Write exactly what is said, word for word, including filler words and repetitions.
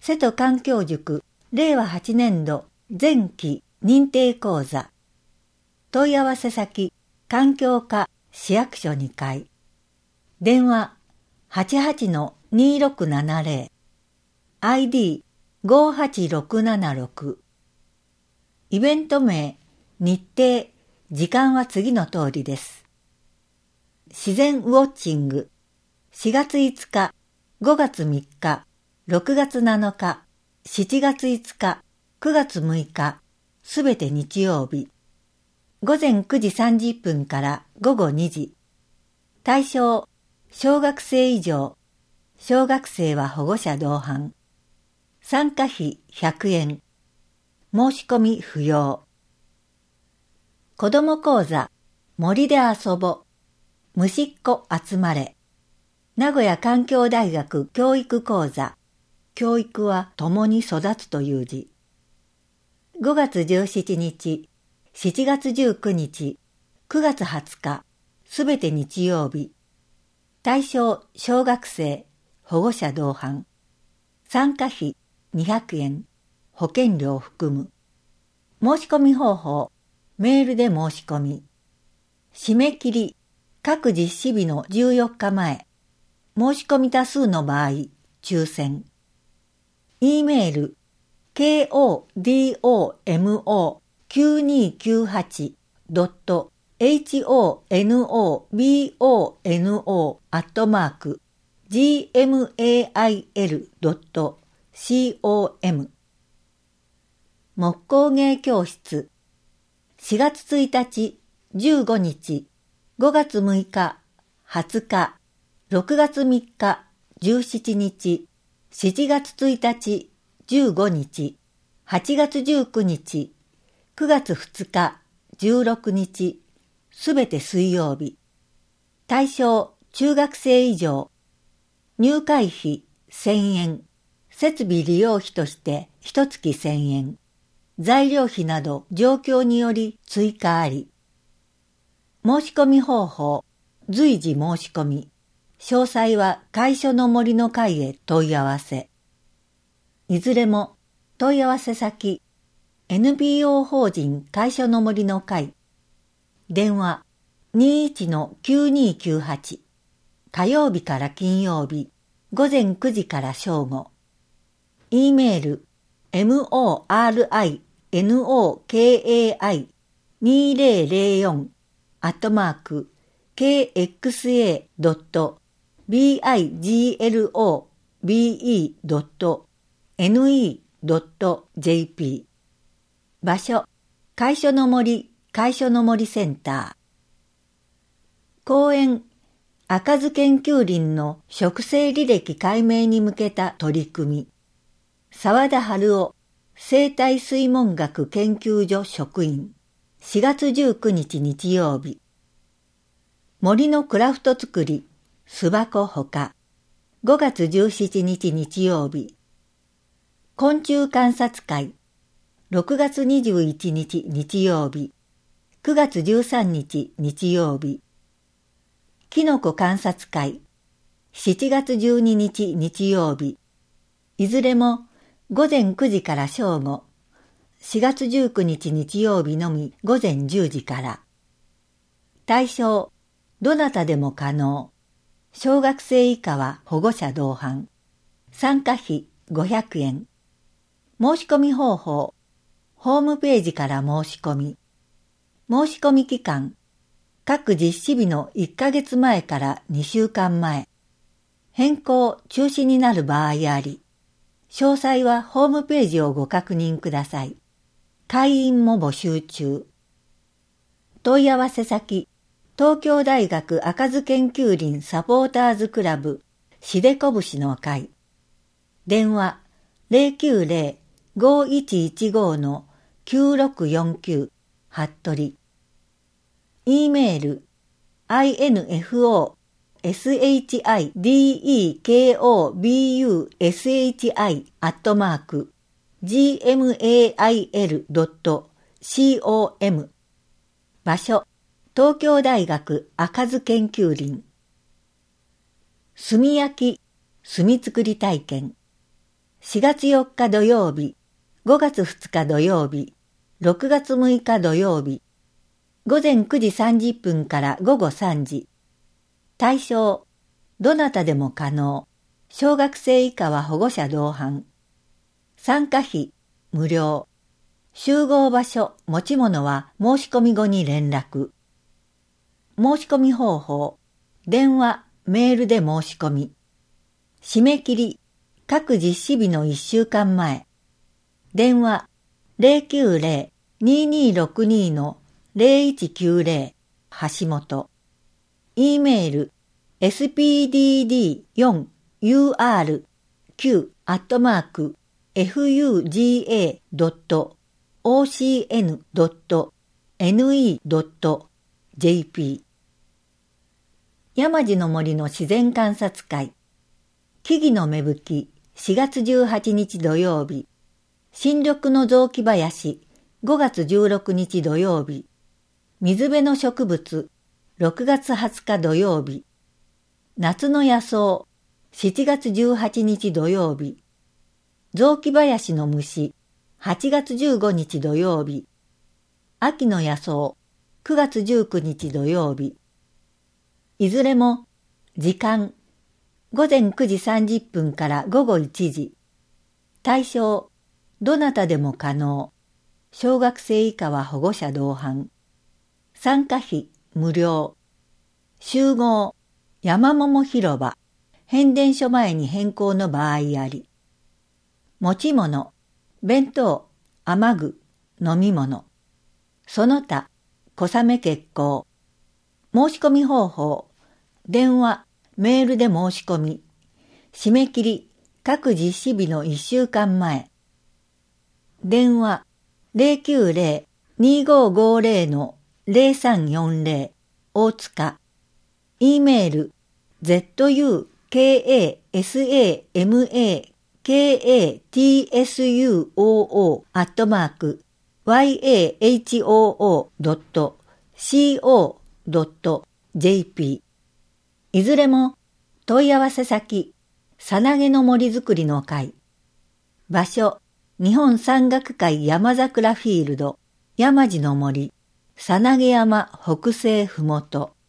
瀬戸環境塾れいわはちねんど前期認定講座。問い合わせ先環境課市役所にかい。電話 はちはちのにろくななぜろ アイディーごはちろくななろく。イベント名、日程、時間は次の通りです。自然ウォッチングしがついつか、ごがつみっか、ろくがつなのか、しちがついつか、くがつむいか、すべて日曜日。ごぜんくじさんじゅっぷんからごごにじ。対象、小学生以上。小学生は保護者同伴。参加費ひゃくえん。申し込み不要。子ども講座、森で遊ぼ。虫っこ集まれ。名古屋環境大学教育講座。教育は共に育つという字。ごがつじゅうしちにち、しちがつじゅうくにち、くがつはつか、すべて日曜日。対象小学生、保護者同伴。参加費にひゃくえん、保険料含む。申し込み方法、メールで申し込み。締め切り、各実施日のじゅうよっかまえ。申し込み多数の場合、抽選。E メール、ケーオーディーオーエムオーきゅうにきゅうはち ドット エイチオーエヌオービーオーエヌオー アットマーク ジーエムエーアイエル ドット コム 木工芸教室しがつついたち、じゅうごにち、ごがつむいか、はつか、ろくがつみっか、じゅうしちにち、しちがつついたち、じゅうごにち、はちがつじゅうくにち、くがつふつか、じゅうろくにち、すべて水曜日。対象、中学生以上。入会費せんえん。設備利用費としてひとつきせんえん。材料費など状況により追加あり。申し込み方法、随時申し込み。詳細は会所の森の会へ問い合わせ。いずれも問い合わせ先、エヌピーオー 法人会所の森の会。電話 にいちのきゅうにきゅうはち。火曜日から金曜日、ごぜんくじから正午。E メール、モリノカにせんよん アットマーク、ケーエックスエードットビグロベドットネットジェーピー。場所、会所の森、会所の森センター。講演、赤津研究林の植生履歴解明に向けた取り組み。沢田春夫、生態水文学研究所職員。しがつじゅうくにち日曜日。森のクラフト作り、巣箱ほか。ごがつじゅうしちにち日曜日。昆虫観察会。ろくがつにじゅういちにち日曜日。くがつじゅうさんにち日曜日。キノコ観察会。しちがつじゅうににち日曜日。いずれもごぜんくじから正午。しがつじゅうくにち日曜日のみごぜんじゅうじから。対象、どなたでも可能。小学生以下は保護者同伴。参加費ごひゃくえん。申し込み方法、ホームページから申し込み。申し込み期間、各実施日のいっかげつまえからにしゅうかんまえ。変更・中止になる場合あり。詳細はホームページをご確認ください。会員も募集中。問い合わせ先、東京大学赤津研究林サポーターズクラブ、しでこぶしの会。電話 ゼロきゅうゼロ ごいちいちご きゅうろくよんきゅう 服部。E メール アイエヌエフオーエスエイチアイディーイーケーオービーユーエスエイチアイ アットマーク ジーエムエーアイエル ドット コム。場所、東京大学赤津研究林。炭焼き、炭作り体験。 しがつよっか土曜日、ごがつふつか土曜日、ろくがつむいか土曜日、ごぜんくじさんじゅっぷんからごごさんじ。対象、どなたでも可能。小学生以下は保護者同伴。参加費、無料。集合場所、持ち物は申し込み後に連絡。申し込み方法、電話、メールで申し込み。締め切り、各実施日のいっしゅうかんまえ。電話、ゼロきゅうゼロ にーにーろくにー のゼロいちきゅうゼロ、橋本。E メール、エスピーディーディーよんユーアールきゅう アットマーク、エフユージーエードットオーシーエヌドットエヌイードットジェーピー。山地の森の自然観察会。木々の芽吹き、しがつじゅうはちにち土曜日。新緑の雑木林、ごがつじゅうろくにち土曜日。水辺の植物、ろくがつはつか土曜日。夏の野草、しちがつじゅうはちにち土曜日。雑木林の虫、はちがつじゅうごにち土曜日。秋の野草、くがつじゅうくにち土曜日。いずれも、時間、ごぜんくじさんじゅっぷんからごごいちじ。対象、どなたでも可能。小学生以下は保護者同伴。参加費、無料。集合、山桃広場、変電所前に変更の場合あり。持ち物、弁当、雨具、飲み物。その他、小雨決行。申し込み方法、電話、メールで申し込み。締め切り、各実施日のいっしゅうかんまえ。電話、ゼロきゅうゼロ にーごーごーゼロ のゼロさんよんゼロ、大塚。E メール、ズカサマアットマーク、ワイエーエイチオーオードットシーオードットジェーピー。いずれも、問い合わせ先、さなげの森づくりの会。場所、日本山岳会山桜フィールド、山地の森、さなげ山北西ふもと。